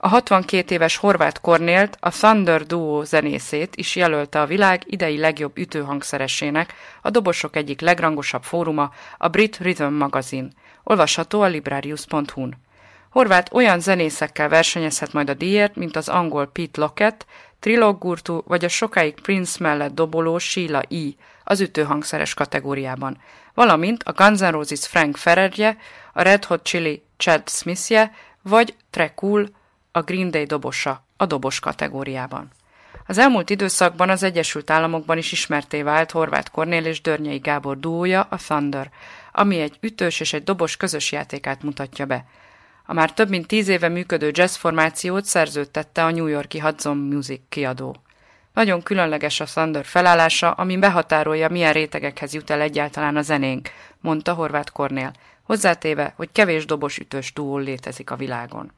A 62 éves Horváth Kornélt, a Thunder Duo zenészét is jelölte a világ idei legjobb ütőhangszeresének, a dobosok egyik legrangosabb fóruma, a Brit Rhythm magazin. Olvasható a librarius.hu-n. Horváth olyan zenészekkel versenyezhet majd a díjért, mint az angol Pete Lockett, Trilog Gurtu vagy a sokáig Prince mellett doboló Sheila E. az ütőhangszeres kategóriában, valamint a Guns N' Roses Frank Ferrerje, a Red Hot Chili Chad Smithje vagy Tré Cool a Green Day dobosa a dobos kategóriában. Az elmúlt időszakban az Egyesült Államokban is ismertté vált Horváth Kornél és Dörnyei Gábor duója, a Thunder, ami egy ütős és egy dobos közös játékát mutatja be. A már több mint 10 éve működő jazz formációt szerződtette a New York-i Hudson Music kiadó. Nagyon különleges a Thunder felállása, ami behatárolja, milyen rétegekhez jut el egyáltalán a zenénk, mondta Horváth Kornél, hozzátéve, hogy kevés dobos ütős duó létezik a világon.